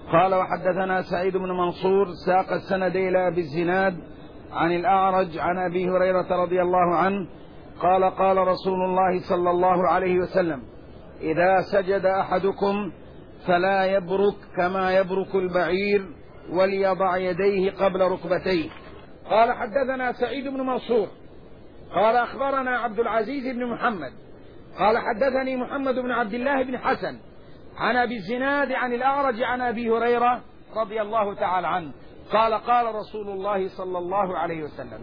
قال وحدثنا سعيد بن منصور ساق السند إلى أبي الزناد عن الأعرج عن أبي هريرة رضي الله عنه قال قال رسول الله صلى الله عليه وسلم إذا سجد أحدكم فلا يبرك كما يبرك البعير وليضع يديه قبل ركبتيه. قال حدثنا سعيد بن منصور قال أخبرنا عبد العزيز بن محمد قال حدثني محمد بن عبد الله بن حسن عن أبي الزناد عن الأعرج عن أبي هريرة رضي الله تعالى عنه قال قال رسول الله صلى الله عليه وسلم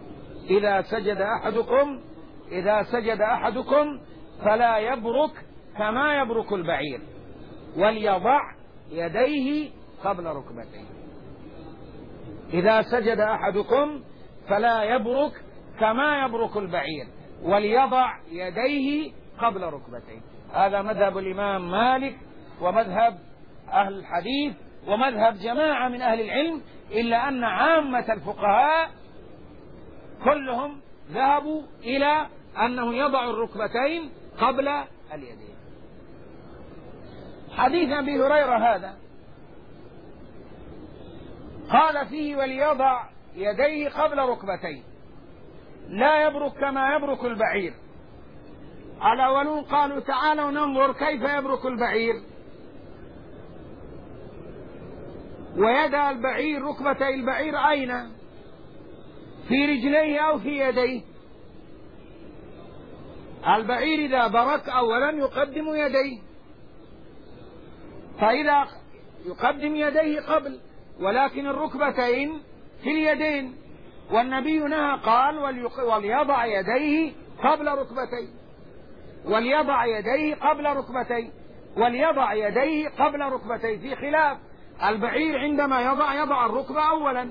إذا سجد أحدكم فلا يبرك كما يبرك البعير وليضع يديه قبل ركبتيه. إذا سجد أحدكم فلا يبرك كما يبرك البعير وليضع يديه قبل ركبتيه. هذا مذهب الإمام مالك ومذهب أهل الحديث ومذهب جماعة من أهل العلم، إلا أن عامة الفقهاء كلهم ذهبوا إلى أنه يضع الركبتين قبل اليدين. حديث أبي هريرة هذا قال فيه وليضع يديه قبل ركبتيه لا يبرك كما يبرك البعير. الأولون قالوا تعالوا ننظر كيف يبرك البعير، ويدى البعير ركبتي البعير أين؟ في رجليه أو في يديه؟ البعير إذا برك أولا يقدم يديه، فإذا يقدم يديه قبل، ولكن الركبتين في اليدين، والنبي نهى قال وليضع يديه قبل ركبتيه وليضع يديه قبل ركبتيه وليضع يديه قبل ركبتيه. في خلاف البعير عندما يضع الركبة أولا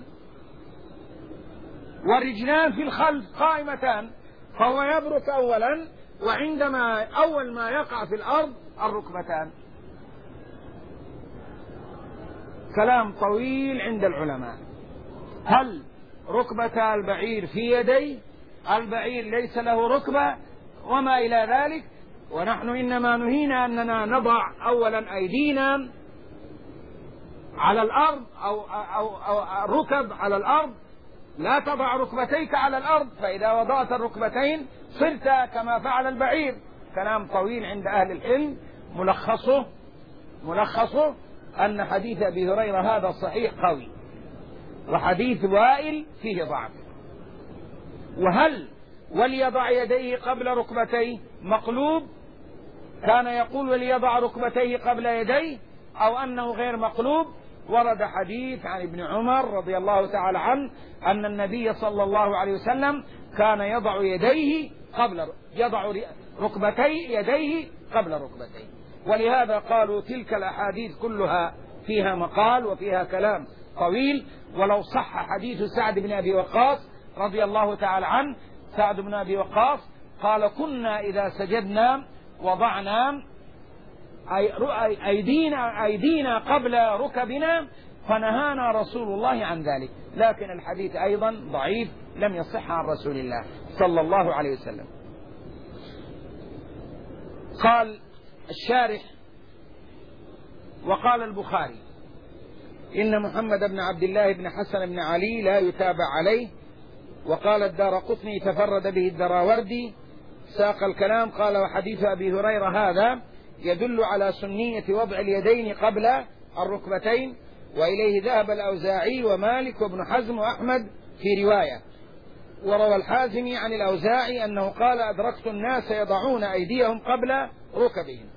والرجلان في الخلف قائمتان فهو يبرك أولا، وعندما أول ما يقع في الأرض الركبتان. كلام طويل عند العلماء. هل ركبة البعير في يديه؟ البعير ليس له ركبة وما إلى ذلك، ونحن إنما نهينا أننا نضع أولا أيدينا على الأرض أو الركب على الأرض. لا تضع ركبتيك على الأرض، فإذا وضعت الركبتين صرت كما فعل البعير. كلام طويل عند أهل العلم. ملخصه أن حديث أبي هريرة هذا صحيح قوي، وحديث وائل فيه ضعف. وهل وليضع يديه قبل ركبتيه مقلوب؟ كان يقول وليضع ركبتيه قبل يديه، أو أنه غير مقلوب؟ ورد حديث عن ابن عمر رضي الله تعالى عنه أن النبي صلى الله عليه وسلم كان يضع ركبتي يديه قبل ركبتيه. ولهذا قالوا تلك الأحاديث كلها فيها مقال وفيها كلام طويل. ولو صح حديث سعد بن أبي وقاص رضي الله تعالى عنه، سعد بن أبي وقاص قال كنا إذا سجدنا وضعنا أيدينا قبل ركبنا فنهانا رسول الله عن ذلك. لكن الحديث أيضا ضعيف لم يصح عن رسول الله صلى الله عليه وسلم. قال الشارح وقال البخاري إن محمد بن عبد الله بن حسن بن علي لا يتابع عليه. وقال الدارقطني تفرد به الدراوردي. ساق الكلام قال وحديث أبي هريرة هذا يدل على سنية وضع اليدين قبل الركبتين، وإليه ذهب الأوزاعي ومالك وابن حزم وأحمد في رواية. وروى الحازمي عن الأوزاعي أنه قال أدركت الناس يضعون أيديهم قبل ركبهم.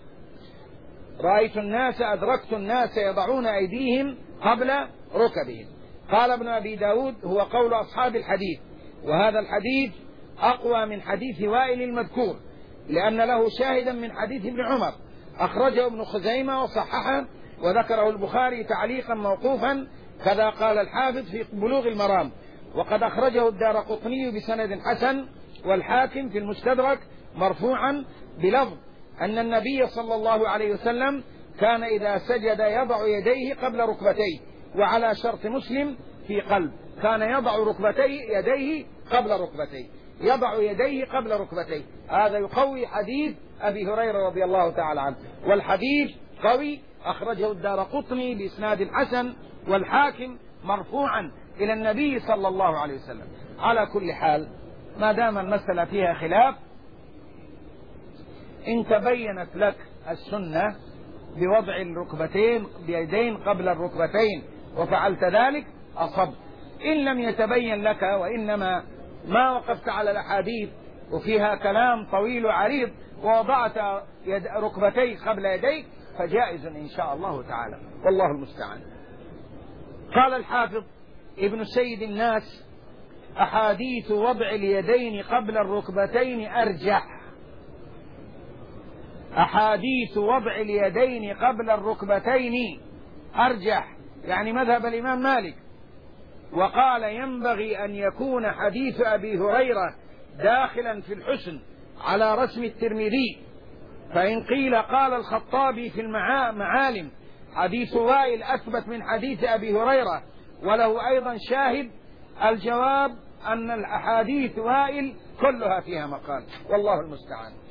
أدركت الناس يضعون أيديهم قبل ركبهم. قال ابن أبي داود هو قول أصحاب الحديث، وهذا الحديث أقوى من حديث وائل المذكور، لأن له شاهدا من حديث ابن عمر أخرجه ابن خزيمة وصححه، وذكره البخاري تعليقا موقوفا، كذا قال الحافظ في بلوغ المرام. وقد أخرجه الدارقطني بسند حسن، والحاكم في المستدرك مرفوعا بلفظ أن النبي صلى الله عليه وسلم كان إذا سجد يضع يديه قبل ركبتيه، وعلى شرط مسلم في قلب كان يضع يديه قبل ركبتيه. هذا يقوي حديث أبي هريرة رضي الله تعالى عنه، والحديث قوي أخرجه الدارقطني بإسناد حسن والحاكم مرفوعا إلى النبي صلى الله عليه وسلم. على كل حال ما دام المسألة فيها خلاف، إن تبينت لك السنة بوضع الركبتين بيدين قبل الركبتين وفعلت ذلك أصبت. إن لم يتبين لك وإنما ما وقفت على الأحاديث وفيها كلام طويل وعريض ووضعت ركبتيك قبل يديك فجائز إن شاء الله تعالى، والله المستعان. قال الحافظ ابن سيد الناس: أحاديث وضع اليدين قبل الركبتين أرجح. أحاديث وضع اليدين قبل الركبتين أرجح، يعني مذهب الإمام مالك. وقال: ينبغي أن يكون حديث أبي هريرة داخلا في الحسن على رسم الترمذي. فإن قيل قال الخطابي في المعالم: حديث وائل أثبت من حديث أبي هريرة وله أيضا شاهد، الجواب أن الأحاديث وائل كلها فيها مقال، والله المستعان.